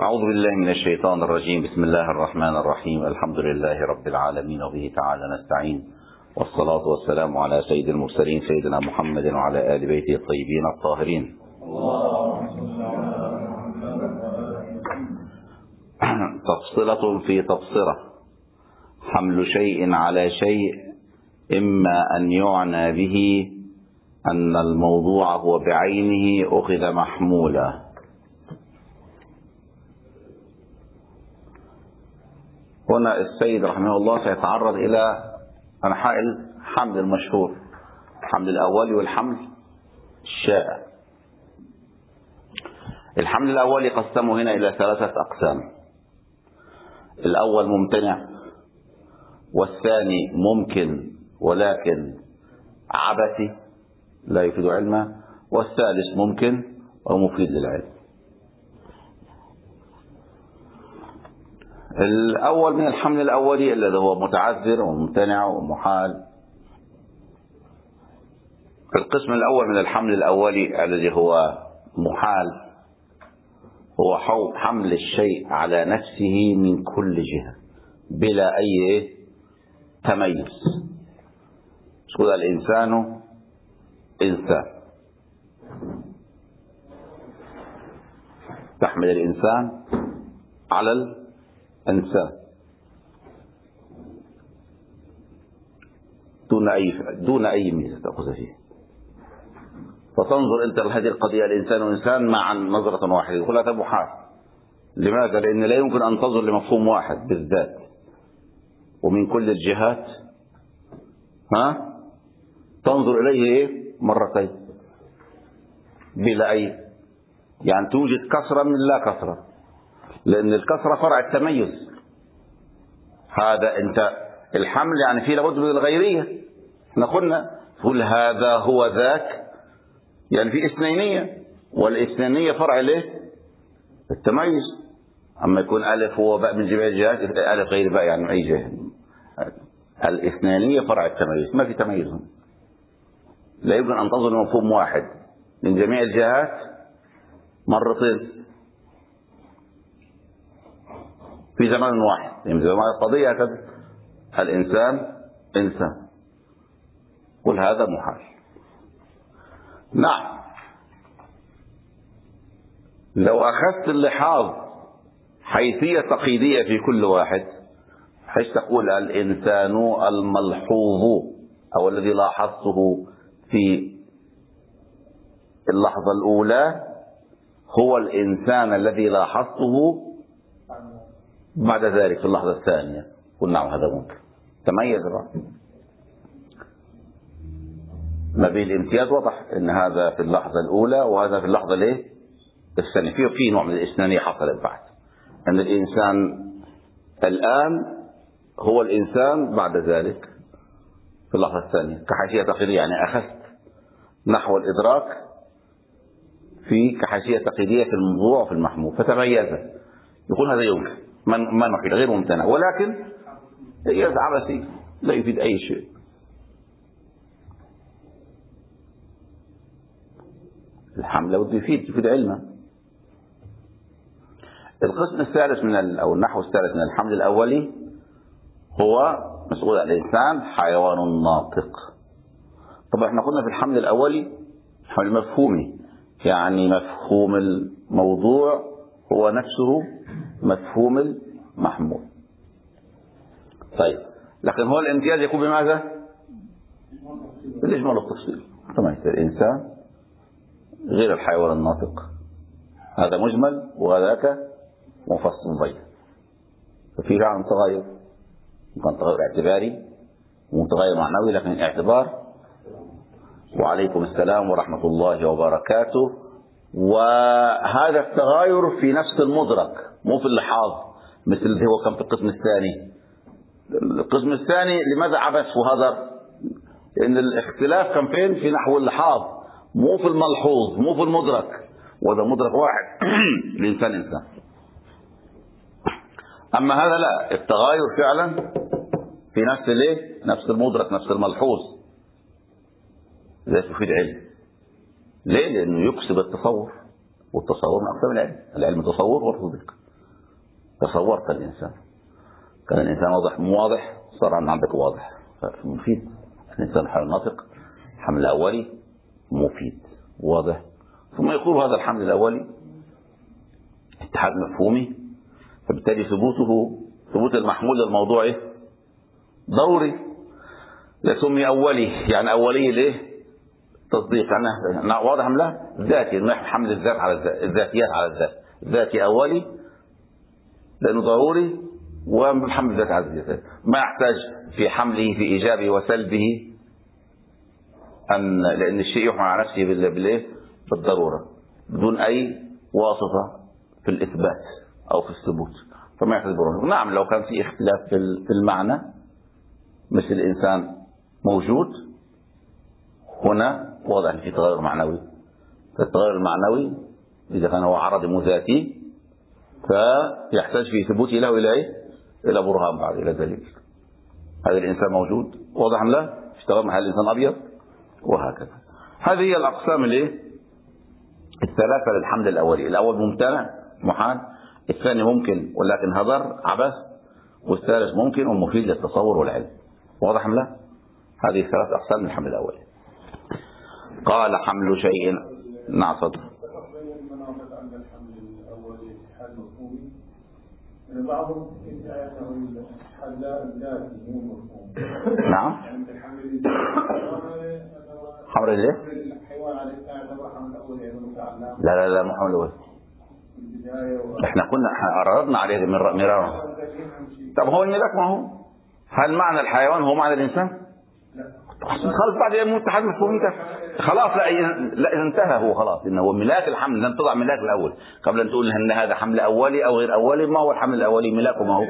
أعوذ بالله من الشيطان الرجيم. بسم الله الرحمن الرحيم. الحمد لله رب العالمين وبه تعالى نستعين، والصلاة والسلام على سيد المرسلين سيدنا محمد وعلى آل بيته الطيبين الطاهرين. تفصلة في تبصرة: حمل شيء على شيء، إما أن يعنى به أن الموضوع هو بعينه أخذ محمولا. هنا السيد رحمه الله سيتعرض إلى أنحاء الحمل المشهور، الحمل الأولي والحمل الشائع. الحمل الأولي قسمه هنا إلى 3 أقسام: الأول ممتنع، والثاني ممكن ولكن عبثي لا يفيد علما، والثالث ممكن ومفيد للعلم. الأول من الحمل الأولي الذي هو متعذر وممتنع ومحال. القسم الأول من الحمل الأولي الذي هو محال هو حمل الشيء على نفسه من كل جهة بلا أي تميز. يقول الإنسان إنسان، تحمل الإنسان على الإنسان دون أي ميزة تأخذ فيه. فتنظر أنت لهذه القضية الإنسان إنسان معا نظرة واحدة، يقول هذا محال. لماذا؟ لأن لا يمكن أن تنظر لمفهوم واحد بالذات ومن كل الجهات تنظر إليه مرتين بلا أي، يعني توجد كسرة من لا كسرة، لأن الكسرة فرع التميز. هذا أنت الحمل يعني فيه لابد من الغيرية. احنا قلنا قل هذا هو ذاك، يعني في اثنينية، والاثنينية فرع له التميز. أما يكون ألف هو باء من جميع الجهات، ألف غير باء يعني من أي جهة. الاثنينية فرع التميز، ما في تميز. لا يمكن أن تنظر مفهوم واحد من جميع الجهات مرتين في زمان واحد. يعني زمان القضية كذا، الإنسان إنسان، قل هذا محال. نعم، لو أخذت اللحاظ حيثية تقييدية في كل واحد، حيث تقول الإنسان الملحوظ أو الذي لاحظته في اللحظة الأولى هو الإنسان الذي لاحظته بعد ذلك في اللحظة الثانية، قل نعم هذا ممكن. تميز بقى، ما بين الامتياز وضح ان هذا في اللحظة الأولى وهذا في اللحظة الثانية. في نوع من الإثنانية حصلت بعد أن الإنسان الآن هو الإنسان بعد ذلك في اللحظة الثانية كحاشية تقييدية. يعني أخذت نحو الإدراك في كحاشية تقييدية في الموضوع وفي المحمول فتميز، يقول هذا يمكن ما نحيل غير ممتنع، ولكن تمييز عبثي لا يفيد أي شيء. الحمل لابد يفيد علما. القسم الثالث أو النحو الثالث من الحمل الأولي هو مسؤول عن الإنسان حيوان ناطق. طبعا احنا قلنا في الحمل الأولي حمل مفهومي، يعني مفهوم الموضوع هو نفسه مفهوم المحمول. طيب، لكن هو الامتياز يكون بماذا؟ بالإجمال والتفصيل. طبعا الإنسان غير الحيوان الناطق، هذا مجمل وهذاك مفصل مبين. ففي فعلا تغير، ممكن تغير اعتباري ومتغير معنوي، لكن الاعتبار. وعليكم السلام ورحمة الله وبركاته. وهذا التغاير في نفس المدرك مو في اللحاظ مثل اللي هو كان في القسم الثاني. القسم الثاني لماذا عبث وهذا؟ لأن الاختلاف كان فين؟ في نحو اللحاظ، مو في الملحوظ، مو في المدرك، وهذا مدرك واحد الإنسان إنسان. أما هذا لا، التغاير فعلا في نفس المدرك، نفس الملحوظ. لا تفيد علم. ليه؟ لأنه يكسب التصور، والتصور من أقسام العلم. العلم تصور وتصديق. تصورت الإنسان، كان الإنسان واضح مو واضح، صار عندك واضح، فمفيد. الإنسان الحمل الناطق حمل أولي مفيد واضح. ثم يقول هذا الحمل الأولي اتحاد مفهومي، فبالتالي ثبوت المحمول الموضوعي ضروري. لسمي أولي، يعني أولي ليه؟ تصديق، يعني واضح أم لا؟ ذاتي، نحن حمل الذات على الذات، الذاتيات على الذات، ذاتي أولي لأنه ضروري، وحمل الذات على الذات ما يحتاج في حمله في إيجابه وسلبه لأن الشيء يحمل على نفسه بالضرورة بدون أي واسطة في الإثبات أو في الثبوت، فما يحتاج ضرورة. نعم لو كان في اختلاف في المعنى مثل الإنسان موجود، هنا واضح في تغير معنوي. فالتغير المعنوي إذا كان هو عرضي مو ذاتي فيحتاج في ثبوته له إلى برهان بعد، إلى دليل. هذا الإنسان موجود، واضح أم لا؟ اشتغل مع الإنسان أبيض، وهكذا. هذه هي الأقسام الثلاثة للحمل الأولي. الأول ممتنع محال، الثاني ممكن ولكن هدر عبث، والثالث ممكن ومفيد للتصور والعلم. واضح أم لا؟ هذه ثلاث أقسام من الحمل الأولي. قال حمل شيء. نعم صدق. بعضهم نعم. حمل الايه؟ لا مو حمل الاول. احنا عرضنا عليه مرارا. طب هو الملاك ما هو؟ هل معنى الحيوان هو معنى الانسان؟ خلاص بعد يموت اتحاد مفهوم خلاص. لا انتهى هو خلاص، انه هو ملاك الحمل. لم تضع ملاك الاول قبل ان تقول ان هذا حمل اولي او غير اولي. ما هو الحمل الاولي؟ ملاكه ما هو.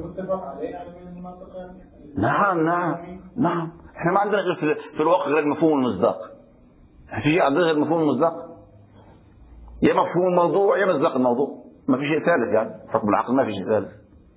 نعم احنا ما عندنا غير في الواقع غير مفهوم المصداق. في شيء عندنا غير مفهوم المصداق، يا مفهوم الموضوع يا مصداق الموضوع، ما في شيء ثالث. يعني حكم العقل ما في شيء ثالث.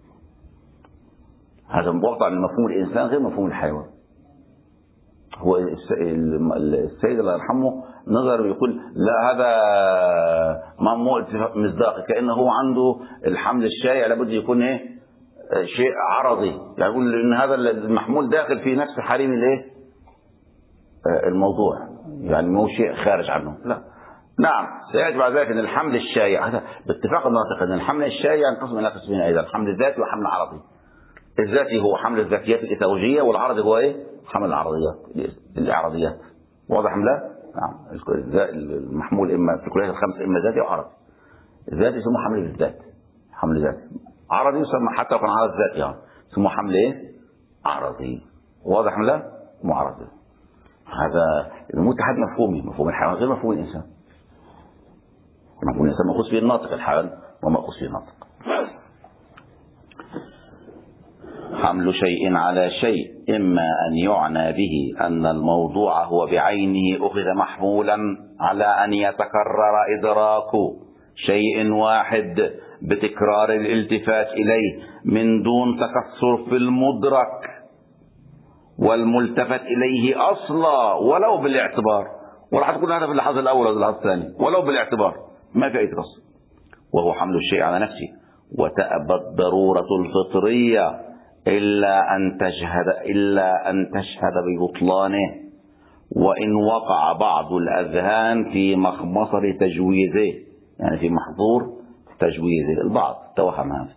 هذا مقطع من مفهوم الانسان غير مفهوم الحيوان. هو السيد الله يرحمه نظر ويقول لا هذا ممنوع مصداقي، كأنه هو عنده الحمل الشائع لابد يكون شيء عرضي. يعني يقول ان هذا المحمول داخل في نفس حريم الموضوع، يعني مو شيء خارج عنه. لا نعم سيأتي بعد ذلك ان الحمل الشائع هذا باتفاق الناطق ان الحمل الشائع ينقسم الى قسمين ايضا، حمل ذاتي وحمل عرضي. الذاتي هو حمل الذاتيات الإيثولوجية، والعرضي هو حمل الإعراضيات. واضح أم لا؟ نعم. المحمول إما في كليات الخمسة إما ذاتي أو عرضي. الذاتي يسمى حمل الذات، حمل ذاتي. عرضي يسمى حتى لو كان عرض ذاتي يعني يسمى حمل عرضي. واضح أم لا؟ مو عرضي. هذا المتحد مفهومي، مفهوم الحيوان غير مفهوم الإنسان. مفهوم الإنسان مأخوذ فيه الناطق، الحيوان ومأخوذ فيه الناطق. حمل شيء على شيء إما أن يعنى به أن الموضوع هو بعينه أخذ محمولا على أن يتكرر إدراك شيء واحد بتكرار الالتفات إليه من دون تكسر في المدرك والملتفت إليه أصلا ولو بالاعتبار. وراح تكون هذا في اللحظة الأول أو اللحظة الثانية ولو بالاعتبار، ما في أي تكسر. وهو حمل الشيء على نفسه. وتأبى الضرورة الفطرية إلا أن تشهد ببطلانه، وإن وقع بعض الأذهان في مخمصة تجويزه، يعني في محظور تجويزه. البعض توهم هذا.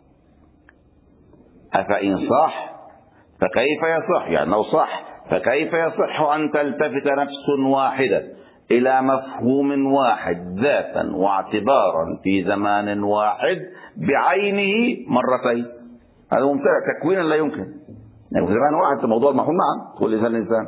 أفإن صح فكيف يصح؟ يعني لو صح فكيف يصح أن تلتفت نفس واحدة إلى مفهوم واحد ذاتا واعتبارا في زمان واحد بعينه مرتين؟ هذا ممتنع تكوينا لا يمكن. يعني في زمان واحد موضوع المحمول معا تقول الإنسان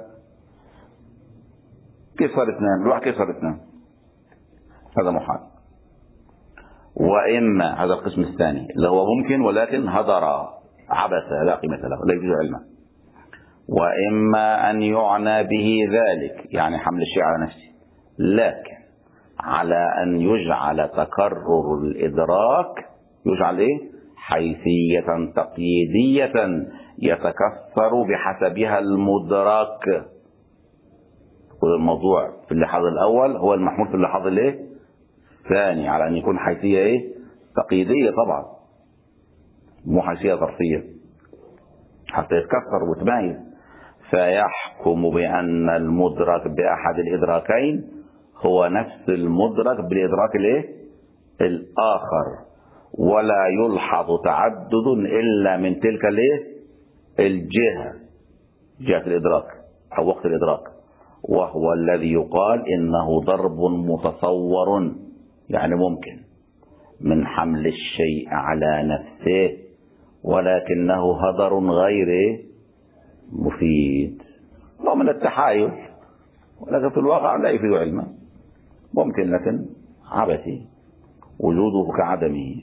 كيف صار اثنان؟ الواحد كيف صار اثنان؟ هذا محال. وإما هذا القسم الثاني اللي هو ممكن ولكن هدر عبث لا قيمة له لا يجوز علما. وإما أن يعنى به ذلك يعني حمل الشيء على نفسه، لكن على أن يجعل تكرر الإدراك يجعل حيثية تقييدية يتكثر بحسبها المدرك. والموضوع في اللحاظ الأول هو المحمول في اللحاظ الثاني على أن يكون حيثية تقييدية طبعا. مو حيثية ظرفية حتى يتكسر وتمايز. فيحكم بأن المدرك بأحد الإدراكين هو نفس المدرك بالإدراك الآخر، ولا يلحظ تعدد إلا من تلك الجهة، جهة الإدراك أو وقت الإدراك، وهو الذي يقال إنه ضرب متصور، يعني ممكن من حمل الشيء على نفسه، ولكنه هدر غير مفيد، نوع من التحايل، ولكن في الواقع لا يفيد علما، ممكن لكن عبثي وجوده كعدمه.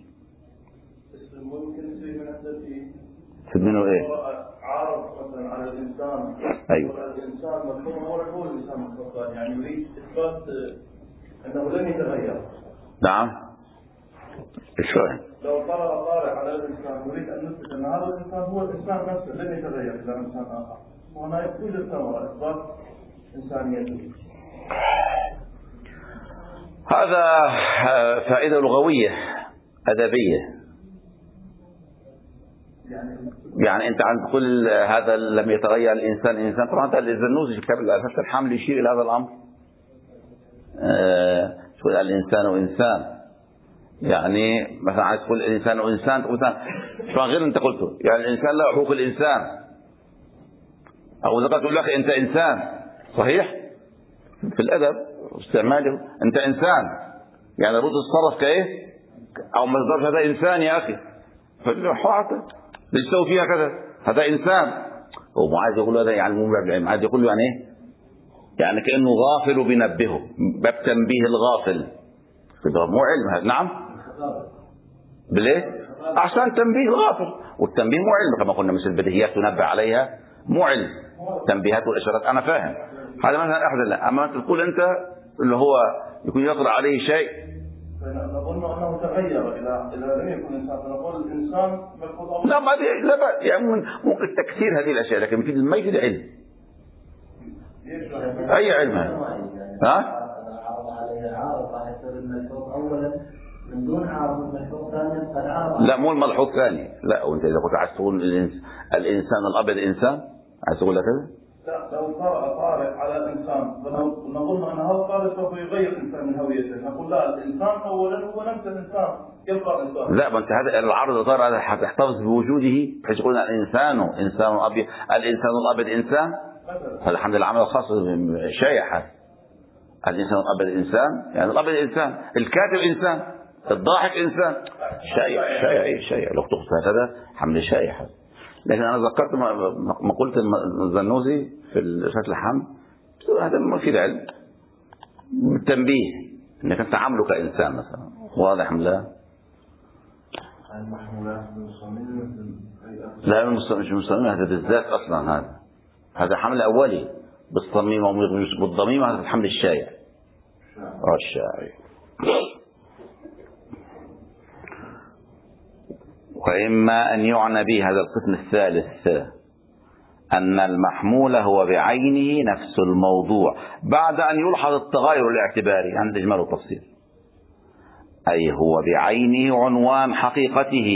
في منه ايه؟ عارض مثلا على الانسان. ايوه. الانسان مفهوم هو الانسان مفهوم، يعني يريد اثبات انه لن يتغير. نعم. شلون؟ لو طرأ على الانسان يريد ان نثبت ان هذا الانسان هو الانسان نفسه لن يتغير الى انسان اخر، وهنا يوجد ثمره اثبات انسانيته. هذا فائدة لغوية أدبية. يعني أنت عند تقول هذا لم يتغير الإنسان، طبعا هذا الزنوزي في كتاب الأساس الحمل يشير إلى هذا الأمر. تقول الإنسان وإنسان، يعني مثلا عايز تقول الإنسان وإنسان، تقول شو غير أنت قلته، يعني الإنسان له حقوق الإنسان، أو إذا تقول لك أنت إنسان صحيح في الأدب استعماله، أنت إنسان يعني رد الصرف كإيه، أو مصدر هذا إنسان يا أخي، فالحاطة ليش تسوي فيها كذا، هذا إنسان. هو عايز يقول هذا يعني مو باب العلم، عايز يقول له يعني إيه، يعني كأنه غافل وبينبهه، باب تنبيه الغافل، مو علم هذا. نعم بالإيه؟ عشان تنبيه الغافل، والتنبيه مو علم كما قلنا، مثل البديهيات تنبه عليها مو علم، تنبيهات والإشارات أنا فاهم هذا مثلا أحد. لا أما تقول أنت اللي هو يكون يطرأ عليه شيء، نظن أنه تغير إلى لم يكن إنسان، نقول الإنسان ملحوظ. لا ما لا يعني ممكن تكثير هذه الأشياء، لكن في ما يفيد علم. أي علم هذا؟ ها؟ من دون عارض الملحوظ ثاني قد عارض. لا مو الملحوظ ثاني، لا. وأنت إذا كنت عايز تقول الإنسان الأبيض إنسان، عايز تقول كذا؟ لا، لو طارئ على الإنسان نظن أن هذا الطارئ سوف يغير الإنسان من هويته، نقول لا، الإنسان أولا هو نفس الإنسان، يبقى إنسان. لا، ما أنت هذا العرض طارئ هذا حتحتفظ بوجوده، بحيث يقول الإنسان أبيض، الإنسان الأبيض إنسان، هذا الحمد لله عمل خاص شائع. هذا الإنسان الأبيض إنسان، يعني الأبيض إنسان، الكاتب إنسان، الضاحك إنسان، شائع لو تقصد هذا حمل شائع. لكن أنا ذكرت ما قلت الزنوزي في رسالة الحمل، هذا ما في العلم، التنبيه انك انت عامله كإنسان مثلا، واضح ام لا؟ لا مش مصممين، هذا بالذات اصلا هذا حمل اولي بالصميم او بالضميم، هذا الحمل الشائع. الشائع. وإما أن يعنى به هذا القسم الثالث أن المحمول هو بعينه نفس الموضوع بعد أن يلحظ التغير الاعتباري عند إجمال التفصيل، أي هو بعينه عنوان حقيقته،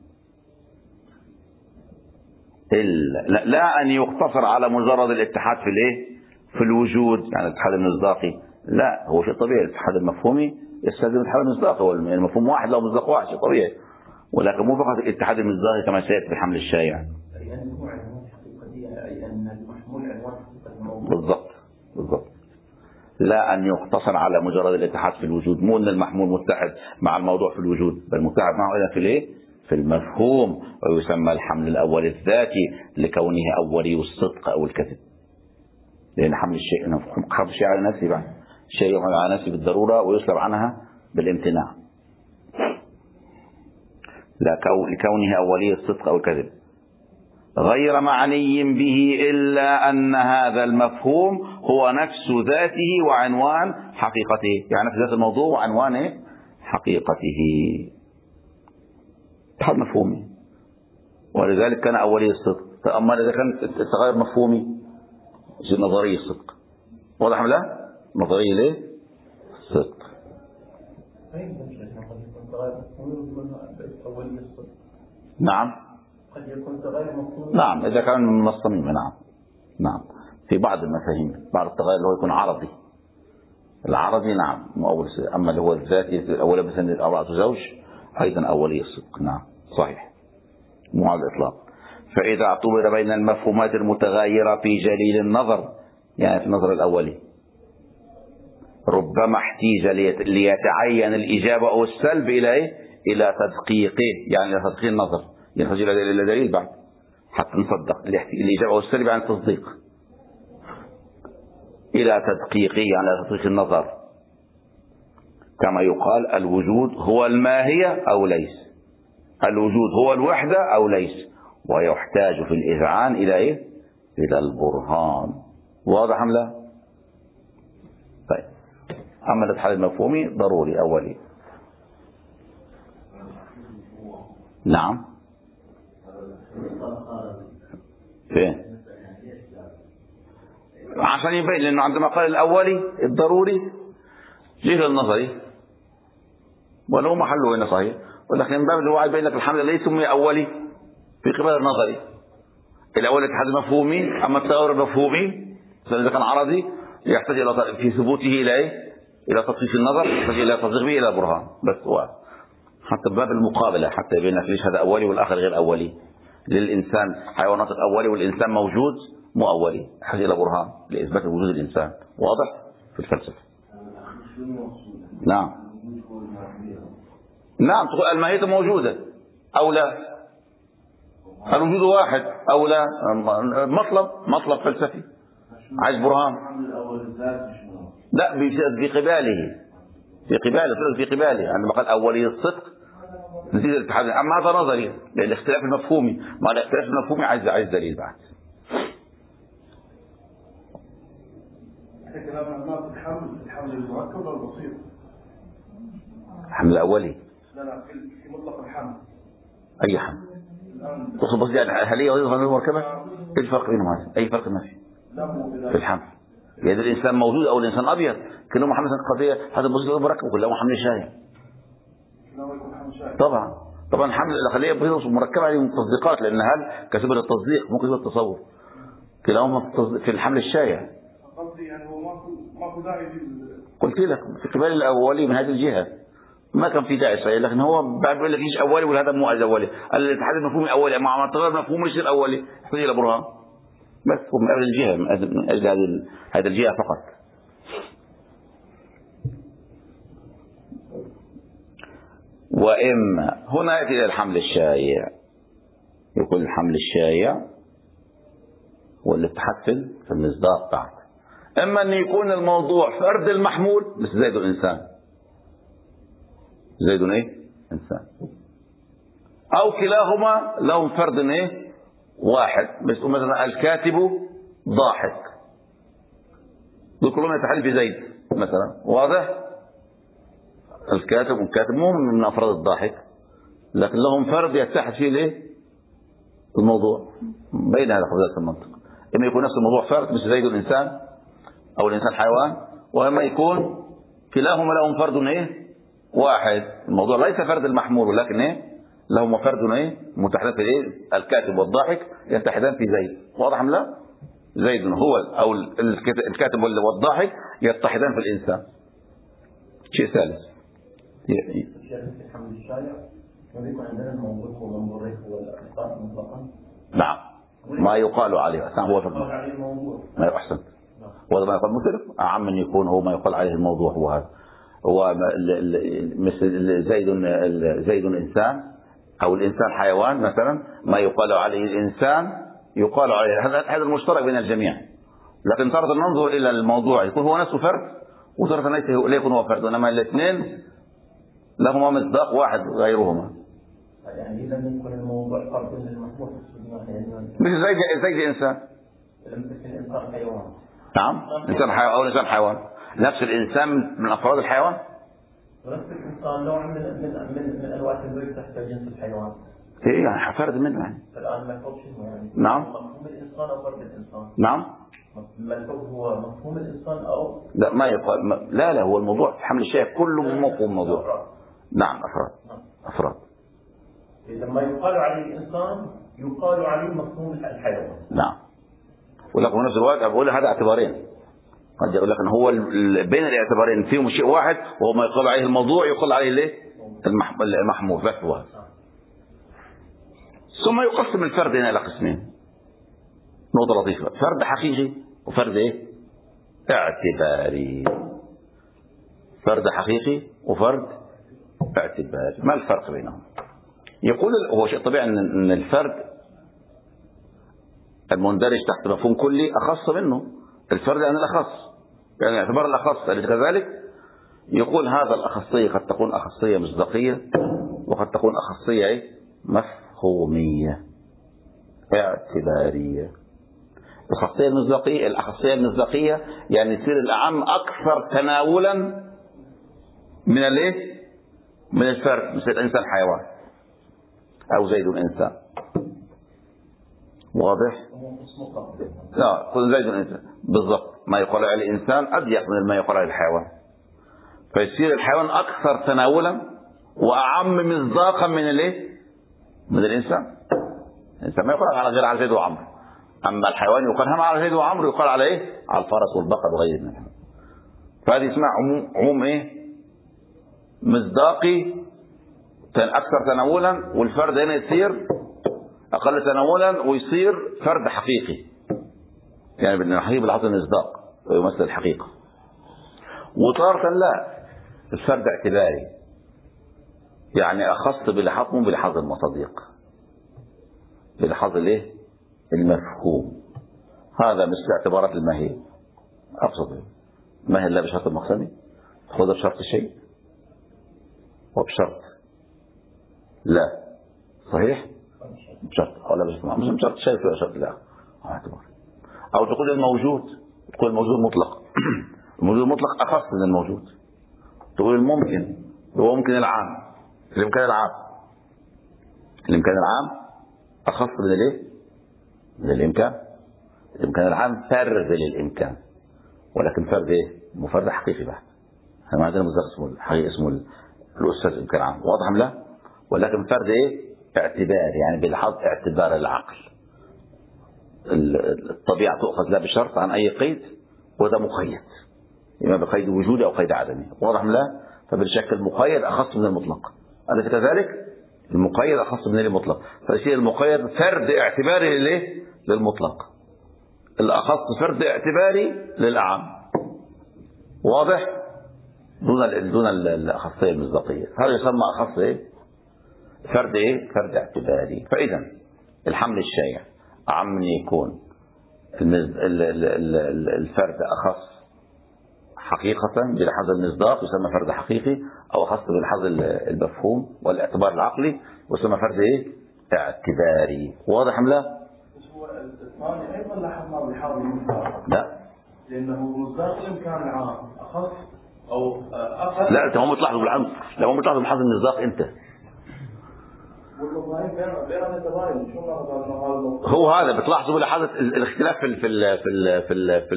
لا أن يقتصر على مجرد الاتحاد في الوجود، يعني الاتحاد المصداقي، لا، هو شيء طبيعي. الاتحاد المفهومي يستلزم الاتحاد المصداقي، هو المفهوم واحد لو مصداق واحد، شيء طبيعي، ولكن مو فقط الاتحاد المصداقي كما سيأتي في الحمل الشائع. بالضبط. لا أن يقتصر على مجرد الاتحاد في الوجود، مو أن المحمول متحد مع الموضوع في الوجود، بل متحد معه أيضا في المفهوم، ويسمى الحمل الأول الذاتي لكونه أولي الصدق أو الكذب، لأن حمل الشيء على نفسه بعد الشيء على نفسه بالضرورة ويسلب عنها بالامتناع، لكونه أولي الصدق أو الكذب، غير معني به إلا أن هذا المفهوم هو نفس ذاته وعنوان حقيقته، يعني نفس ذات الموضوع وعنوان حقيقته، اتحاد مفهومي، ولذلك كان أولي الصدق. فأما إذا كان التغير مفهومي زي نظرية الصدق، واضح ولا لا؟ نظرية ليه؟ الصدق. نعم. قد يكون تغير مفهومي. نعم إذا كان من الصميم. نعم في بعض المفاهيم بعض التغير اللي هو يكون عرضي. العرضي نعم مؤول، أما اللي هو الذاتي الأولى مثلا امرأة زوج أيضا أولي الصدق. نعم صحيح مو على الإطلاق. فإذا اعتبر بين المفهومات المتغايرة في جليل النظر، يعني في النظر الأولي، ربما احتيج ليتعين الإجابة أو السلب إلى إيه؟ إلى تدقيقه، يعني إلى تدقيق النظر، يحتاج إلى دليل بعد حتى نصدق الإجابة أو السلب عن التصديق، إلى تدقيقه يعني إلى تدقيق النظر. كما يقال الوجود هو الماهية أو ليس، الوجود هو الوحدة أو ليس، ويحتاج في الإذعان إلى إيه؟ إلى البرهان. واضح أم لا؟ طيب أما الاتحاد المفهومي ضروري أولي. نعم فين؟ عشان يبين، لأنه عندما قال الأولي الضروري جهل النظري ولو محله هنا صحيح، ولكن من باب الوعي بين لك الحمد لله يسمي أولي في قبال النظري. الأولي الاتحاد المفهومي، أما التغير المفهومي إذا كان عرضي يحتاج إلى في ثبوته إلى إيه؟ إلى تطبيق النظر، يحتاج إلى تصديق به إلى برهان. بس هو حتى باب المقابلة حتى يبين لك ليش هذا أولي والآخر غير أولي. للإنسان حيوانات أولي والإنسان موجود مو أولي، يحتاج إلى برهان لإثبات وجود الإنسان. واضح في الفلسفة. نعم نعم تقول الماهية موجودة أو لا، الوجود واحد أو لا، مطلب فلسفي عايز برهان. لا في قباله عندما قال أولي الصدق نتيجة الاتحاد. أما هذا نظري لأن الاختلاف المفهومي، مع الاختلاف المفهومي عايز دليل بعد. كلامنا ما في الحمل المركب ولا البسيط؟ الحمل الأولي لا في مطلق الحمل. أي حمل؟ تقصد بس يعني هل هي وظيفة مركبة؟ إيه الفرق بينهم هذا؟ أي فرق ما في الحمل؟ يعني الإنسان موجود أو الإنسان أبيض كلهم حمل قضية، هذا بسيط مركب كلهم حمل شاي. طبعا الحمل الخلية بسيطة مركبة عليهم تصديقات، لأن هل كسبة التصديق ممكن يبقى التصور كلاهما في الحمل الشايع. قصدي يعني هو ماكو داعي. قلت لك في قبال الأولي من هذه الجهة ما كان في داعي صحيح، لكن هو بعد يقول لك ايش أولي وهذا مو أولي. الاتحاد المفهومي أولي مع التغير المفهومي يصير أولي، يحتاج إلى برهان. بس هو من أجل الجهة، من أجل هذه الجهة فقط. وإما هنا يأتي إلى الحمل الشائع، يقول الحمل الشائع والاتحاد في المصداق بعد. إما أن يكون الموضوع فرد المحمول مثل زيد الإنسان، زيد إيه؟ إنسان، أو كلاهما لهم فرد إيه؟ واحد، مثلا الكاتب ضاحك، دول كلهم يتحل في زيد مثلا. واضح؟ الكاتب والكاتب مو من أفراد الضاحك، لكن لهم فرد يتحد فيه ليه؟ الموضوع. بين هذا قضية المنطق، إما يكون نفس الموضوع فرد مثل زيد الإنسان أو الإنسان حيوان، وإما يكون كلاهما لهم فرد إيه؟ واحد. الموضوع ليس فرد المحمول ولكن إيه؟ لهم فرد إيه؟ متحدان في إيه؟ الكاتب والضاحك يتحدان في زيد. واضح أم لا؟ زيد هو أو الكاتب والضاحك يتحدان في الإنسان. شيء ثالث الحمل الشائع ويكون عندنا الموضوع هو المورث والإخطاء مطلقا. نعم ما يقال عليه هو ما يحسن، وهذا ما يقال مثل أعم من يكون هو ما يقال عليه الموضوع. هو مثل زيد إنسان أو الإنسان حيوان مثلا، ما يقال عليه الإنسان يقال عليه هذا المشترك بين الجميع. لكن تارة ننظر إلى الموضوع يكون هو نفسه فرد، وتارة لا يكون هو فرد، إنما الاثنين لهما مصداق واحد غيرهما. يعني إذا يكون الموضوع فرد للمحمول مثل زيد إنسان. الإنسان حيوان. نعم إنسان حيوان أو إنسان حيوان، نفس الإنسان من أفراد الحيوان. ونفس الإنسان نوع من أنواع التدريب تحت جنس الحيوان. إيه يعني فرد منه يعني. الآن مفهوم شنو يعني؟ نعم. مفهوم الإنسان أو فرد الإنسان؟ نعم. مفهوم هو مفهوم الإنسان أو لا ما يقال لا هو الموضوع في حمل الشيء كله مفهوم الموضوع. نعم أفراد. لما يقال عليه الإنسان يقال عليه مفهوم الحيوان. نعم. ولكن في نفس الوقت أقول هذا اعتبارين، قد يقول لك أن هو بين الاعتبارين فيهم شيء واحد، وهو ما يقال عليه الموضوع يقال عليه ليه المحمول بس هو. ثم يقسم الفرد هنا إلى قسمين، نقطة لطيفة، فرد حقيقي وفرد إيه؟ اعتباري. فرد حقيقي وفرد اعتباري، ما الفرق بينهم؟ يقول هو شيء طبيعي أن الفرد المندرج تحت مفهوم كلي أخص منه، الفرد يعني الأخص، يعني اعتبار الأخص. أليس كذلك؟ يقول هذا الأخصية قد تكون أخصية مصداقية، وقد تكون أخصية إيه؟ مفهومية اعتبارية. الأخصية المصداقية يعني يصير الأعم أكثر تناولا من الايه؟ من الفرد، مثل الإنسان حيوان أو زيد إنسان. واضح؟ لا، كل زيد إنسان بالضبط، ما يقال عليه الإنسان أضيق من ما يقال عليه الحيوان، فيصير الحيوان أكثر تناولا وأعم مصداقا من الايه؟ من الإنسان. الإنسان ما يقال على غير على زيد وعمرو، أما الحيوان يقال هم على زيد وعمرو، يقال على إيه؟ على الفرس والبقر وغير ذلك. فهذه اسمها عموم إيه؟ مصداقي أكثر تناولا، والفرد هنا يصير أقل تناولا ويصير فرد حقيقي، يعني بالحقيقة بالعطف المصداق ويمثل الحقيقة. وتارة لا، الفرد اعتباري، يعني أخص بلحاظه بلحاظ المتضيق، بلحاظ الايه؟ المفهوم. هذا مثل اعتبارات الماهية، أبسط ماهي لا بشرط المقسمي، خذها بشرط الشيء وبشرط لا، صحيح؟ بشرط أو لا بشرط، مش بشرط الشيء ولا بشرط لا، اعتبار. أو تقول الموجود، تقول الموجود مطلق الموجود مطلق أخص من الموجود. تقول الممكن، هو ممكن العام، الإمكان العام، الإمكان العام أخص من الايه؟ من الإمكان. الإمكان العام فرد للإمكان، ولكن فرد ايه؟ مفرد حقيقي بحت. احنا عندنا مصداق اسمه الحقيقي، اسمه الأستاذ إمكان عام، واضح أم لا؟ ولكن فرد ايه؟ اعتبار، يعني بلحاظ اعتبار العقل. الطبيعة تؤخذ لا بشرط عن أي قيد، وده مقيد، إما بقيد وجودي أو قيد عدمي، واضح أم لا؟ فبالشكل المقيد أخص من المطلق، أليس كذلك؟ المقيد أخص من المطلق، فيصير المقيد فرد اعتباري للإيه؟ للمطلق، الأخص فرد اعتباري للأعم، واضح؟ دون الأخصية المصداقية. هذا يسمى أخص إيه؟ فرد إيه؟ فرد اعتباري. فإذا الحمل الشائع أعم من يكون الفرد أخص حقيقة بلحاظ المصداق يسمى فرد حقيقي، أو أخص بلحاظ المفهوم والاعتبار العقلي ويسمى فرد إيه؟ اعتباري. واضح أم لا؟ هو الثاني أيضا لاحظنا بحاول المصداق، لا، لأنه مصداق الإمكان العام أخص أو أقل. لا، أنت هم تلاحظوا بالعمد، لو هم تلاحظوا بلحاظ المصداق أنت. هو هذا بتلاحظوا بلحاظة الاختلاف في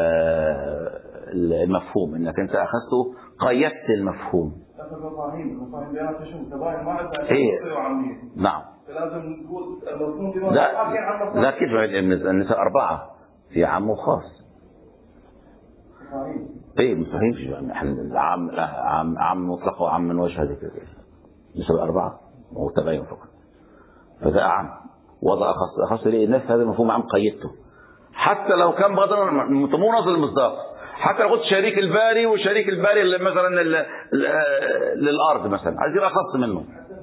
المفهوم، انك انت اخذته قيدت المفهوم. المفاهيم بيناتها شو تباين ما عندها نعم. لازم نقول المفهوم لا كيف النساء 4 في عام وخاص. ايه مفاهيم عام مطلق وعام من وجه هذه كده، نساء 4 وهو تباين فقط، فده أعم وضع أخص ليه الناس. هذا المفهوم عام قيدته، حتى لو كان بغضا مو نظر المصداق، حتى لو قلت شريك الباري وشريك الباري مثلا للأرض مثلا، عايز يبقى أخص منه.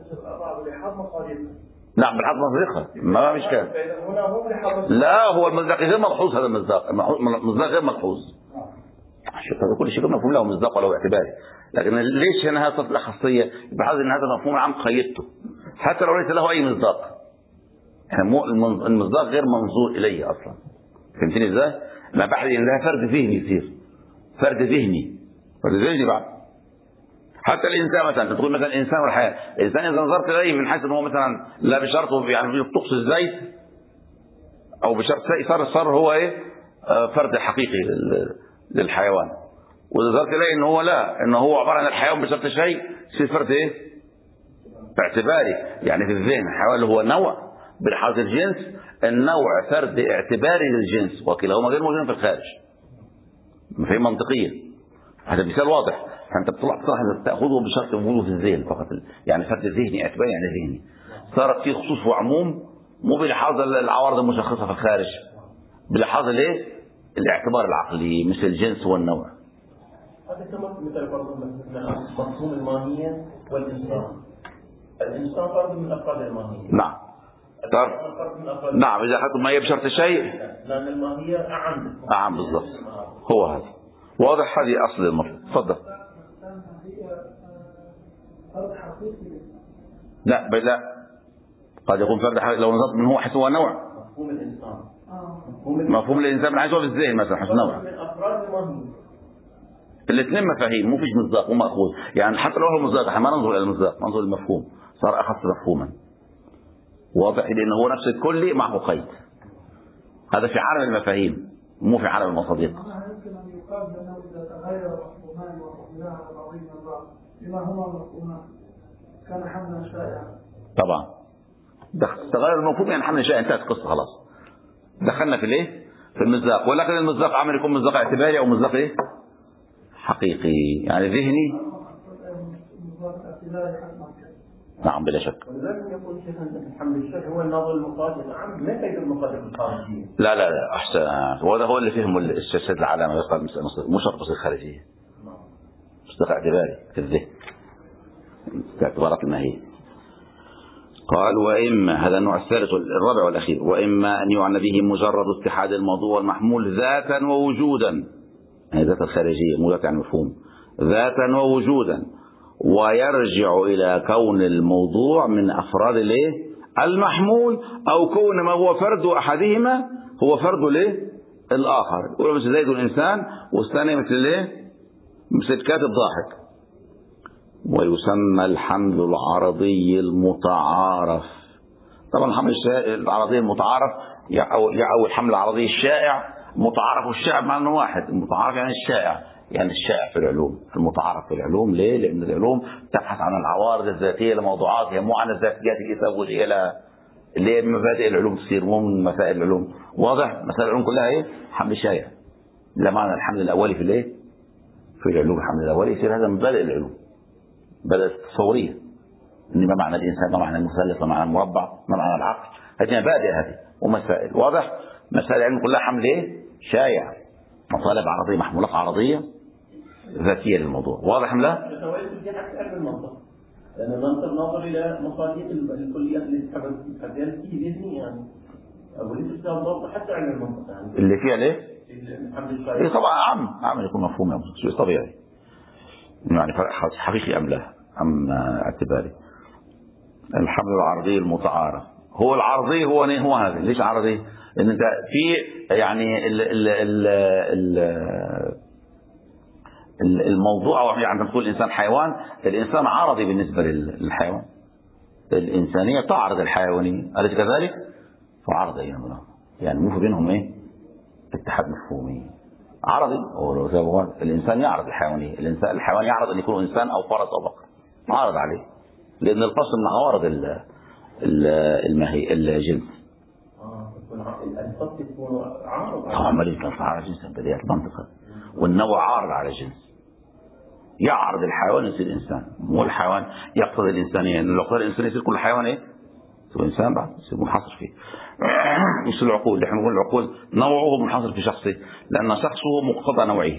نعم بالحظ مصدقها ما مش كان. لا هو المصداق غير ملحوظ، هذا المصداق غير ملحوظ. هذا كل شيء مفهوم له مصداق ولو اعتباري، لكن ليش هنا هذا الأخصية؟ بحيث ان هذا مفهوم عام قيدته حتى لو ليس له اي مصداق. المصداق غير منظور اليه اصلا، فهمتني ازاي؟ ما بحث ان ده فرد ذهني يصير فرد ذهني بعد. حتى الانسان مثلا تقول مثلا الانسان والحياه، الانسان اذا نظرت اليه من حيث ان هو مثلا لا بشرط يعني طقس الزيت او بشرط صار هو ايه؟ فرد حقيقي للحيوان. وإذا نظرت إليه إن هو لا، إن هو عبارة عن الحيوان بشرط شيء، يصير فرد إيه؟ باعتباري يعني في الذهن الحيوان اللي هو نوع بلحاظ الجنس، النوع فرد اعتباري للجنس، وكلاهما غير موجود في الخارج. مفاهيم منطقية. هذا مثال واضح. فأنت بتطلع تأخذه بشرط وجوده في الذهن فقط، يعني فرد ذهني اعتباري يعني ذهني، صارت فيه خصوص وعموم مو بلحاظ العوارض المشخصة في الخارج، بلحاظ الايه؟ الاعتبار العقلي مثل الجنس والنوع. هذا كما مثل برضه مفهوم الماهية والإنسان. الإنسان فرد من أفراد الماهية. نعم. نعم إذا أخذت الماهية بشرط الشيء، لأن الماهية أعم. أعم بالضبط. هو هذا واضح. هذه أصل المطلب. تفضل. لا بل لا، قد يكون فرد حقيقي لو نظرت من هو حيث هو نوع. مفهوم الإنسان. مفهوم الإنسان من حيث هو في الذهن مثلا حيث نوع. من أفراد الماهية. الاثنين مفاهيم، مو فيش مصداق ومأخوذ، يعني حتى لو هو مصداق احنا ما ننظر إلى المصداق، ننظر للمفهوم، صار أخص مفهوما. واضح لأنه هو نفس الكل معه قيد. هذا في عالم المفاهيم مو في عالم المصادق. يمكن أن يقال بأنه إذا تغير مفهومان وحملان على بعضهما البعض بما هما مفهومان كان حملا شائعا. طبعا تغير المفهوم يعني حمل شائع، انتهت القصة خلاص. دخلنا في الايه؟ في المصداق. ولكن المصداق عمل يكون مصداق اعتباري أو مصداق ايه؟ حقيقي يعني ذهني. نعم بلا شك. ولذلك يقول شيخ الحمل الشائع هو الناظر المقاصد. نعم ما كيف المقاصد الخارجية؟ لا أحسن، وهذا هو اللي فهم الشاشات العلامة يقال مو شرط تصير خارجية، مصداق اعتباري في الذهن باعتبارات الماهية. قال وإما، هذا النوع الثالث الرابع والأخير، وإما أن يعنى به مجرد اتحاد الموضوع والمحمول ذاتا ووجودا، يعني ذات الخارجية مو ذات يعني مفهوم، ذاتا ووجودا، ويرجع إلى كون الموضوع من أفراد الايه؟ المحمول، أو كون ما هو فرد أحدهما هو فرد الايه؟ الآخر. يقول مثل زيد الإنسان والثاني مثل الايه؟ مثل كاتب ضاحك. ويسمى الحمل العرضي المتعارف. طبعا الحمل العرضي المتعارف يعول الحمل العرضي الشائع. متعارف والشائع معنى واحد. المتعارف يعني الشائع، يعني الشائع في العلوم، المتعارف في العلوم. ليه؟ لأن العلوم تبحث عن العوارض الذاتية لموضوعاتها، مو عن الذاتيات الإثابية اللي هي مبادئ العلوم تصير، مو من مسائل العلوم. واضح؟ مسائل العلوم كلها ايه؟ حمل شائع. لا معنى الحمل الأولي في الايه؟ في العلوم الحمل الأولي يصير هذا مبادئ العلوم، بدأت تصورية. إن ما معنى الإنسان، ما معنى المثلث، ما معنى المربع، ما معنى العقل، هذه مبادئ هذه ومسائل. واضح؟ مسائل العلم كلها حمل ايه؟ شائع، مطالب عرضية، محمولات عرضية ذاتية للموضوع. واضح لا؟ لأن المنطق ناظر إلى مصادق الكليات اللي تحدث فيه ذهني يعني، وليس استخدام حتى علم المنطق يعني. اللي فيها ليه؟ الحمد طبعا عام يكون مفهوم يا شيء طبيعي. يعني حقيقي أم لا؟ أم اعتباري؟ الحمل العرضي المتعارف. هو العرضي هو هذا. ليش عرضي؟ لأن انت في يعني الموضوع يعني تقول الإنسان حيوان، الإنسان عرضي بالنسبة للحيوان. الإنسانية تعرض الحيوانية، أليس كذلك؟ فعرض يعني مو بينهم ايه؟ اتحاد مفهومي عرضي. الإنسان يعرض الحيوانية، الحيوان يعرض أن يكون إنسان أو فرس أو بقر، عرض عليه، لأن الفصل من عوارض الجنس. الفصل يكون عارض عمل يكون على جنس بديهيات المنطقة، والنوع عارض على جنس. يعرض الحيوان يصير إنسان، مو الحيوان يقتضي الإنسانية. لو اقتضى الإنسان يصير كل حيوان ايه؟ يصير إنسان بعد، يصير منحصر فيه. مش العقول، احنا نقول العقول نوعه منحصر في شخصه، لأن شخصه مقتضى نوعه.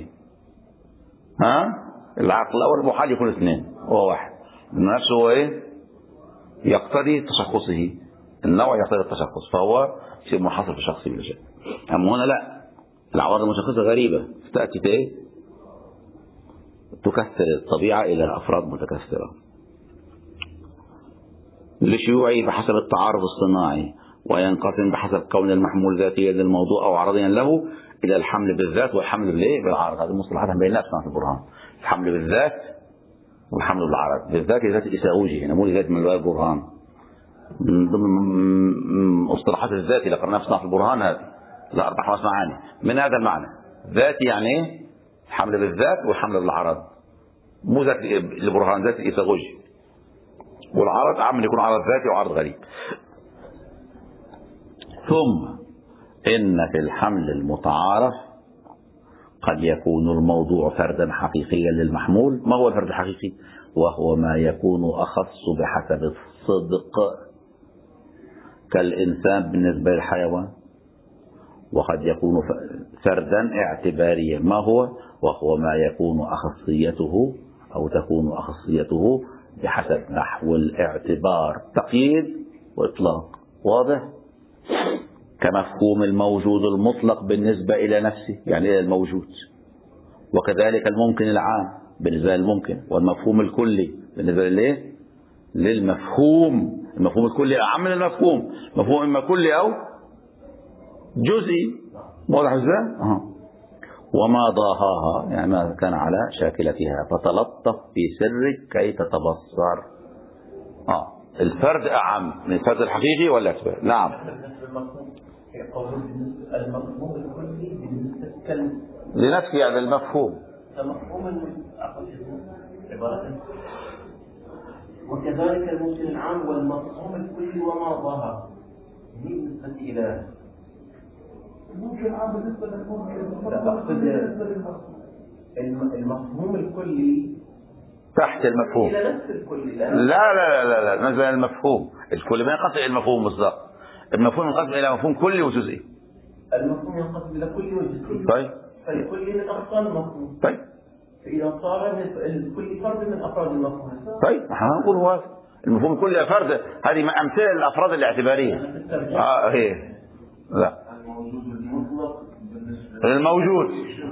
العقل الأول محال يكون اثنين، هو واحد. نفسه هو ايه؟ يقتضي تشخصه، النوع يقتضي التشخص، فهو شيء منحصر في شخصه بلا شك. أما هنا لا، العوارض المشخصة غريبة تأتي في ايه؟ تكثر الطبيعة إلى أفراد متكثرة لشيوعه بحسب التعارض الصناعي، وينقسم بحسب كون المحمول ذاتيا للموضوع أو عرضيا له إلى الحمل بالذات والحمل بالعرض. هذه المصطلحات بين الناس في البرهان. الحمل بالذات والحمل بالعرض. بالذات ذات الإساوجي هنا، مو ذات من البرهان. من ضمن مصطلحات الذات اللي قرأناها في البرهان هذه لا 4 معاني من هذا المعنى. ذاتي يعني ايه؟ الحمل بالذات والحمل بالعرض، مو ذات البرهان، ذات الإساوجي. والعرض أعم من يكون عرض ذاتي وعرض غريب. ثم إن في الحمل المتعارف قد يكون الموضوع فردا حقيقيا للمحمول. ما هو الفرد الحقيقي؟ وهو ما يكون أخص بحسب الصدق كالإنسان بالنسبة للحيوان، وقد يكون فردا اعتباريا. ما هو؟ وهو ما يكون أخصيته أو تكون أخصيته بحسب نحو الاعتبار، تقييد وإطلاق. واضح؟ كمفهوم الموجود المطلق بالنسبة إلى نفسه، يعني إلى الموجود، وكذلك الممكن العام بالنسبة للممكن، والمفهوم الكلي بالنسبة للمفهوم. المفهوم الكلي أعم من المفهوم، مفهوم إما كلي أو جزئي. واضح ازاي؟ وما ضاهاها يعني ما كان على شاكلتها، فتلطف في سرك كي تتبصر. الفرد أعم من الفرد الحقيقي ولا أكبر؟ نعم. المفهوم الكلي بالنسبة لنفسي يعني المفهوم عبارة، وكذلك الممكن العام والمفهوم الكلي وما ضاهى بالنسبة إلى ممكن العام بالنسبة المفهوم الكلي تحت المفهوم. إلى نفس الكلي. لا لا لا لا، نزل المفهوم الكلي ما ينقسم إلى المفهوم بالضبط. المفهوم ينقسم إلى مفهوم كلي وجزئي. المفهوم ينقسم إلى كلي وجزئي. طيب. فالكلي من أقسام المفهوم. طيب. فإذا صار الكلي فرد من أفراد المفهوم. طيب نحن نقول هو المفهوم الكلي فرد. هذه أمثلة للأفراد الاعتبارية. هي لا. الموجود المطلق بالنسبة الموجود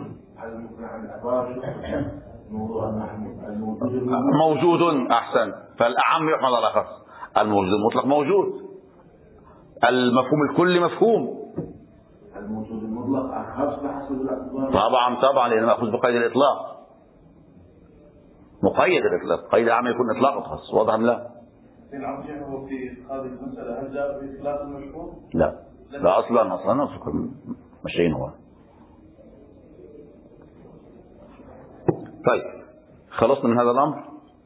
موجود أحسن، فالأعم يحمل على الأخص. الموجود المطلق موجود، المفهوم الكلي مفهوم. الموجود المطلق أخص بحسب الاعتبار. طبعا لأنه مأخوذ بقيد الإطلاق، مقيد الإطلاق. قيد العام يكون إطلاق وخاص. واضح أم لا؟ هو في هذه المسألة هل جاء بإخلاف المشروع؟ لا أصلا مشين هو. طيب خلصنا من هذا الأمر.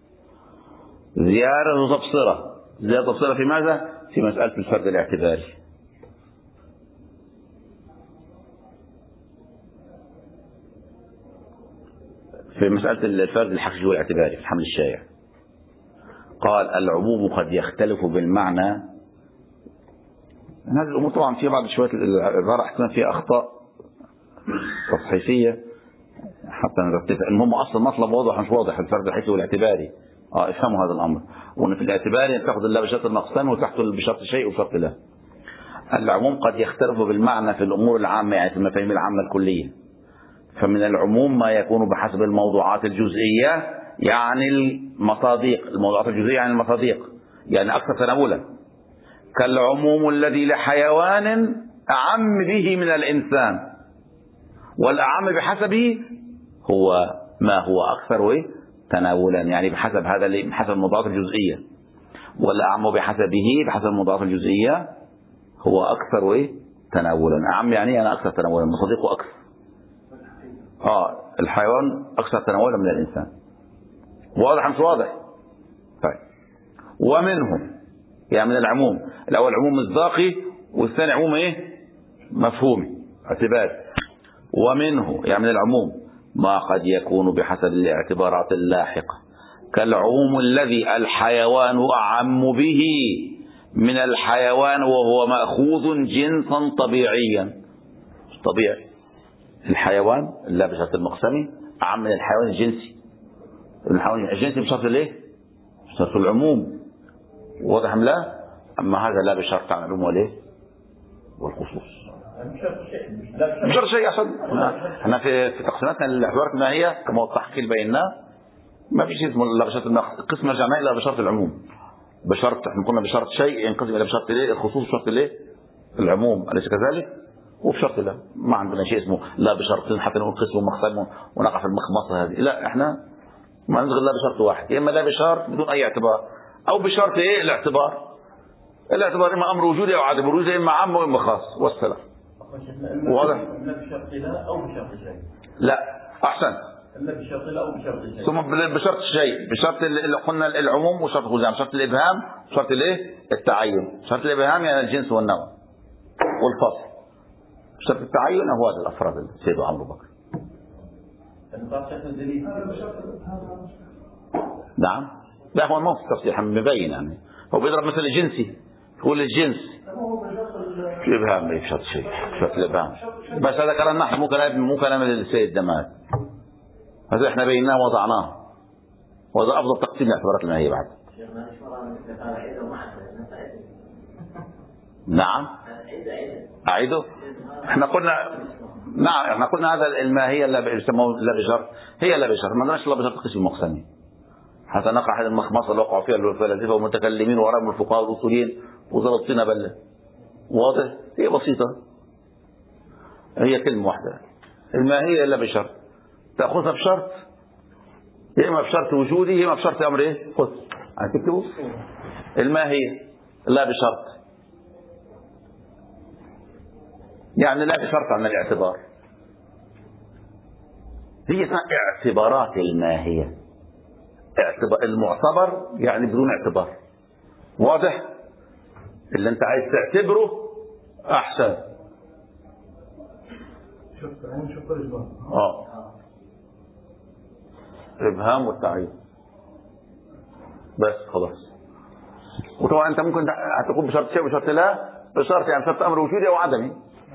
زيادة تبصرة في ماذا؟ في مسألة الفرد الاعتباري. في مسألة الفرد الحقيقي والاعتباري في الحمل الشائع قال العموم قد يختلف بالمعنى. هذه الأمور طبعا في بعض شوية العبارة احتمال فيها أخطاء تصحيفية حتى نرتبها. المهم أصل المطلب واضح مش واضح. الفرد الحقيقي والاعتباري افهموا هذا الأمر، وأن في الاعتباري تأخذ الله بشرط النقصان وتحت بشرط شيء وشرط لا. العموم قد يختلف بالمعنى في الأمور العامة، يعني في المفاهيم العامة الكلية. فمن العموم ما يكون بحسب الموضوعات الجزئية، يعني المصادق. الموضوعات الجزئية يعني المصادق، يعني أكثر تناولا. كالعموم الذي لحيوان أعم به من الإنسان، والأعم بحسبه هو ما هو أكثر تناولا، يعني بحسب هذا بحسب الموضوعات الجزئية. والأعم بحسب الموضوعات الجزئية هو أكثر تناولا. أعم يعني أنا أكثر تناولا، مصادقه أكثر. الحيوان أكثر تناولا من الإنسان. واضح مش واضح؟ طيب. ومنهم يعني من العموم، الأول عموم مصداقي والثاني عموم مفهومي اعتباري. ومنه يعني من العموم ما قد يكون بحسب الاعتبارات اللاحقة، كالعموم الذي الحيوان أعم به من الحيوان وهو مأخوذ جنسا طبيعيا. طبيعي الحيوان لا بشرط المقسمي أعم من الحيوان الجنسي. الحيوان الجنسي بشرط بشرط العموم. واضح أم لا؟ أما هذا لا بشرط عن العموم والخصوص. بشرط شيء أصلا. احنا في تقسيماتنا الاعتبارات ما هي كما التحقيق بيننا ما فيش اسمه لا بشرط القسم الجمعي لا بشرط العموم. بشرط احنا قلنا بشرط شيء ينقسم الى بشرط الخصوص بشرط العموم، أليس كذلك؟ وبشرط لا، ما عندنا شيء اسمه لا بشرط حتى نقول قسم ومقسم ونقع في المخمصه هذه. لا، احنا ما نشغل لا بشرط واحد، يا اما لا بشرط بدون اي اعتبار، او بشرط الاعتبار. الاعتبار اما امر وجودي او عدم وجودي، اما عام واما خاص، والسلام. واضح؟ لا بشرط لا او بشرط شيء. لا احسن. إلا بشرط لا أو بشرط الشيء. ثم بشرط الشيء، بشرط اللي قلنا العموم وشرط الخزام، شرط الإبهام وشرط التعين. شرط الإبهام يعني الجنس والنوع والفصل. شرط التعين هو هذا الأفراد السيد عمرو بكر. نعم. لا هو ما في تفصيل مبين يعني، هو بيضرب مثل الجنسي، يقول الجنس الإبهام ما يشرط شيء، شرط الإبهام. بس هذا كلام نحن، مو كلام السيد دمات، هذا احنا بيناه وضعناه، وهذا أفضل تقسيم لاعتبارات الماهية بعد. نعم. أعيده. احنا قلنا نعم، احنا قلنا هذا الماهية لا بيسموه لا بشرط، هي لا بشرط، ما نقدرش لا بشرط قسم مقسمين حتى نقع هذه المخمصة اللي وقعوا فيها الفلاسفة والمتكلمين وراهم الفقهاء والأصوليين وزلطنا بله. واضح؟ هي بسيطة، هي كلمة واحدة، الماهية لا بشرط، تأخذها بشرط، يا إما بشرط وجودي يا إما بشرط أمر إيه؟ خذ هتكتبوا الماهية لا بشرط، يعني لا بشرط عن الاعتبار، هي اسمها اعتبارات الماهية. اعتبار المعتبر يعني بدون اعتبار. واضح؟ اللي انت عايز تعتبره احسن. ابهام والتعيين بس خلاص. وطبعا انت ممكن هتقول بشرط شيء وبشرط لا، بشرط يعني شرط امر وجودي او عدمي.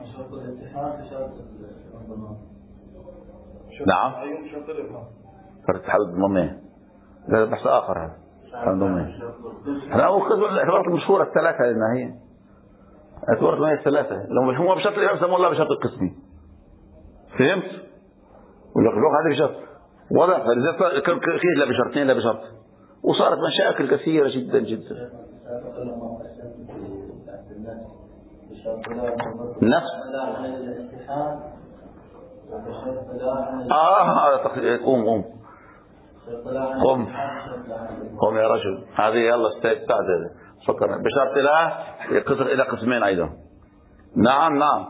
نعم. شرط الاتحاد الضمنية هذا بحث اخر، هذا احنا اول قسم الاعتبارات المشهوره الثلاثه لان هي اعتبارات الماهية الثلاثه، لو هو بشرط الابهام سموه الله بشرط القسمي. فهمت؟ ولا هذا بشرط واضح. فلذلك كيف لا بشرطين لا بشرط، وصارت مشاكل كثيره جدا جدا. نفس قوم يا رجل، هذه يلا استعد فكر. بشرط لا يقسم الى قسمين ايضا. نعم نعم.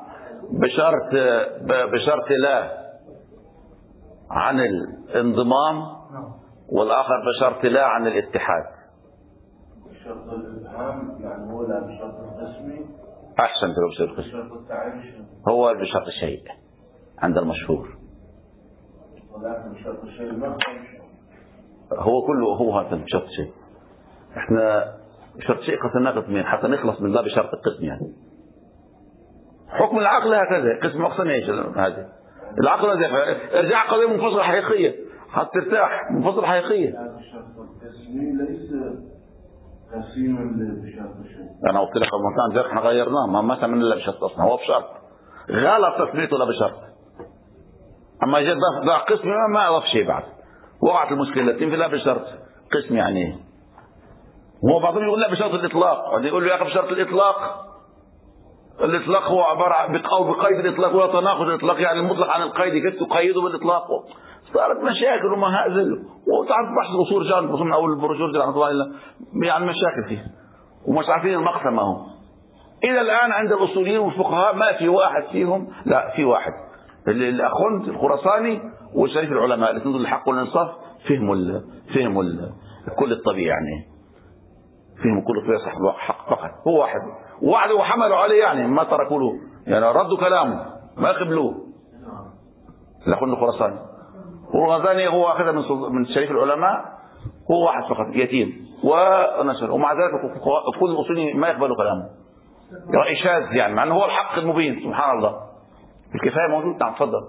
بشرط لا عن الانضمام، والاخر بشرط لا عن الاتحاد. بشرط الابهام يعني هو لا بشرط القسمي. احسن تبقى بشرط القسمي، هو بشرط الشيء عند المشهور، ولكن بشرط الشيء ما هو كله هو هذا بشرط الشيء. احنا بشرط شيء قسمناه قسمين حتى نخلص من لا بشرط القسم. يعني حكم العقل هكذا، قسم مقسم ايش هذا العقل هذا، ارجع قضيه منفصله حقيقيه حتى ترتاح، منفصله حقيقيه. بشرط القسمي ليس قسيما بشرط الشيء. انا قلت لك المكان ذاك احنا غيرناه، ما سمينا الا بشرط اصلا، هو بشرط غلط تسميته لا بشرط. اما جاء ضاع قسم ما اضاف شيء بعد، وقعت المشكله في لا بشرط قسم. يعني ايه؟ هو بعضهم يقول لا بشرط الاطلاق، وبعدين يقول له يا اخي بشرط الاطلاق، الاطلاق هو عباره عن بقيد الاطلاق ولا تناقض الاطلاق، يعني المطلق عن القيد كيف تقيده بالاطلاق. صارت مشاكل ومهازل، وتعرف بحث الاصول جان من اول البروشور رحمه الله الا يعني مشاكل فيه، ومش عارفين المقسم اهو. الى الان عند الاصوليين والفقهاء ما في واحد فيهم، لا في واحد الاخوند الخراساني وشريف العلماء الاثنين دول الحق والانصاف فهموا كل الطبيعي، يعني فهموا كل الطبيعي صح حق فقط. هو واحد وعدوا وحملوا عليه، يعني ما تركوا له، يعني ردوا كلامه ما قبلوه الاخوند الخراساني. والغزالي هو اخذها من شريف العلماء، هو واحد فقط يتيم ونشر، ومع ذلك كل الاصوليين ما يقبلوا كلامه، يعني شاذ، يعني مع انه هو الحق المبين. سبحان الله. الكفايه موجود. نعم تفضل.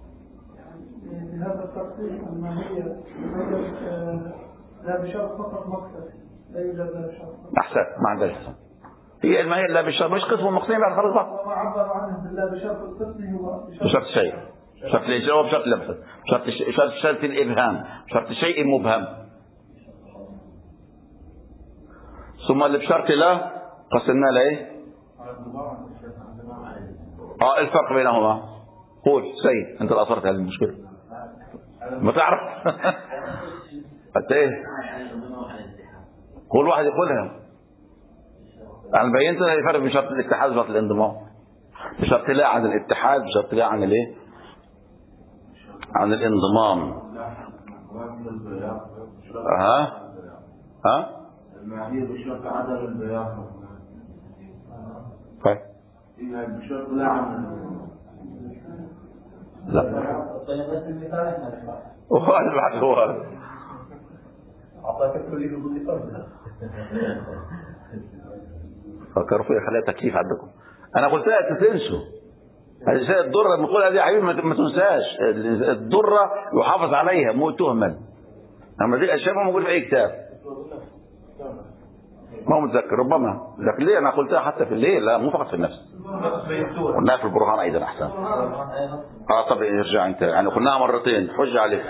هذا التقسيم الماهية لا بشرط فقط مقصد، لا يوجد لا بشرط. احسن، ما عندهاش هي الماهية لا بشرط، مش قسم مقسمين بعد خلص بقى. وما عبر عنه بالله بشرط القسم هو بشرط الشيء، بشرط الإجابة، بشرط اللمسة، بشرط الإبهام، بشرط الشيء المبهم. ثم اللي بشرط لا قسمنا له ايه؟ الفرق بينهما. قول سيد، انت اللي اثرت هذه المشكله ما تعرف. قلت ايه؟ كل واحد يقولها. انا بينت الفرق بين شرط الاتحاد وشرط الانضمام. بشرط لا عن الاتحاد، بشرط لا عن الايه؟ عن الانضمام. المعايير بشرط عدم البياض. طيب فيها بشرط لا عمل. لا وهذا بعد هو أعطاك الكلية بضل فرد. فكروا فيها خليها تكليف عندكم. أنا قلت لها تنسوا هذه الضرة بنقول هذه عيب ما تنساش. الضرة يحافظ عليها مو تهمل. أما دي الأشياء ما موجود في أي كتاب ما هو متذكر ربما. لكن ليه أنا قلتها حتى في الليل لا مو فقط في النفس. قلناها في البرهان أيضا أحسن. طب يرجع أنت يعني قلناها مرتين حجة عليك.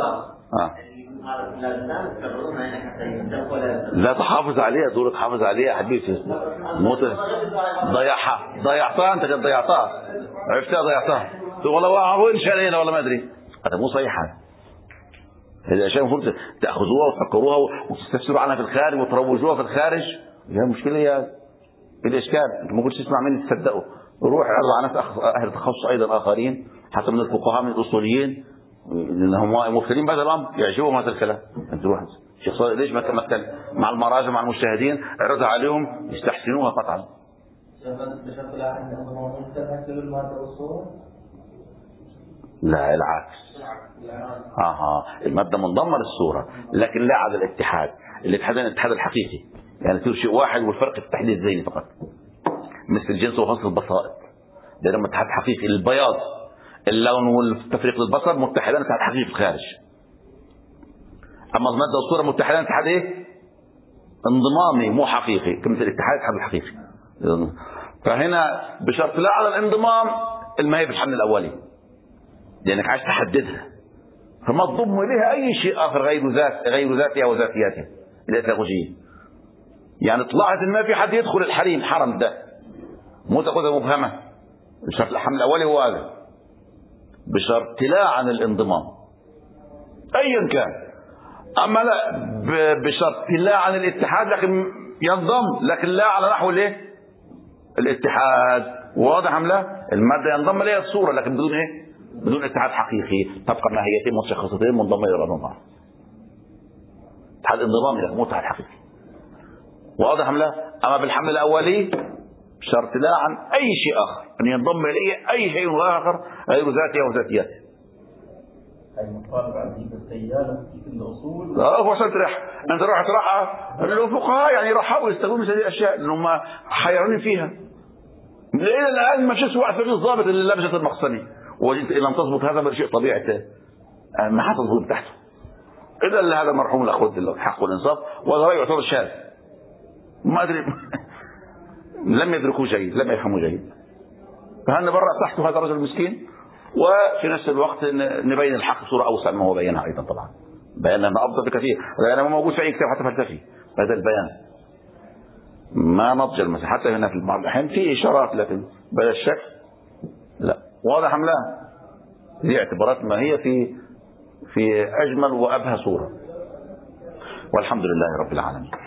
لا تحافظ عليها دول تحافظ عليها حبيبتي موت ضيعتها انت قد ضيعتها عرفتها ضيعتها والله وين شالينا ولا ما ادري. هذا مو صحيح. هذه الاشياء المفروض تاخذوها وتفكروها وتستفسروا عنها في الخارج وتروجوها في الخارج. هي مشكله هي الاشكال. انت ما قلتش تسمع مني تصدقوا روح اعرض على ناس اهل تخصص ايضا اخرين حتى من الفقهاء من الاصوليين لانهم مفترين بهذا الامر يعجبهم هذا الكلام. انت روح الشيخ صالح ليش ما تمثل مع المراجع مع المجتهدين اعرضها عليهم يستحسنوها قطعا. لا العكس. المادة منضمة للصورة لكن لا على الاتحاد. الاتحاد الحقيقي يعني تصير شيء واحد والفرق في التحديد الذهني فقط مثل الجنس وفصل البسائط. ده لما اتحاد حقيقي البياض اللون والتفريق للبصر متحدان اتحاد حقيقي في الخارج. اما المادة والصورة متحدان اتحاد ايه انضمامي مو حقيقي كمثل الاتحاد الحقيقي. فهنا بشرط لا على الانضمام الماهي في الحمل الاولي لانك عايز تحددها فما تضم اليها اي شيء اخر غير ذاتها وذاتياتها الاتيولوجيه. يعني طلعت ما في حد يدخل الحريم حرم ده مو تاخذها مبهمه. بشرط الحمل الاولي هو هذا بشرط لا عن الانضمام ايا كان. اما لا بشرط لا عن الاتحاد لكن ينضم لكن لا على نحو الايه الاتحاد. واضح ام لا؟ الماده ينضم اليها الصوره لكن بدون ايه بدون اتحاد حقيقي تبقى ماهيتين متشخصتين منضمه الى بعضهما. اتحاد انضمامي مو اتحاد حقيقي. واضح ام لا؟ اما بالحمل الاولي شرط لا عن اي شيء اخر ان ينضم اليه اي شيء اخر غير ذاتي او ذاتياته. المطالب عندي بالسيالة في الأصول. لا هو سنترح أنت رحت الفقهاء يعني راحوا يستخدمون مثل هذه الأشياء لأنهم حيرانين فيها. إلى الآن ما شفت واحد في الضابط اللي لبست المقصني وجدت إن لم تضبط هذا شيء طبيعي ما حتضبط تحته. إذا هذا مرحوم الأخوة الحق والإنصاف وهذا يعتبر شاذ. ما أدري لم يدركوا جيد لم يفهموا جيد. فهنا برا تحته هذا الرجل المسكين وفي نفس الوقت نبين الحق بصورة أوسع ما هو بينها أيضا. طبعا بياننا أفضل بكثير لأنه ما موجود في أي كتاب حتى فلسفي هذا البيان ما نضج المسح حتى هنا في بعض الأحيان في إشارات لكن بلا الشك لا. واضح أم لا؟ دي اعتبارات ما هي في أجمل وأبهى صورة والحمد لله رب العالمين.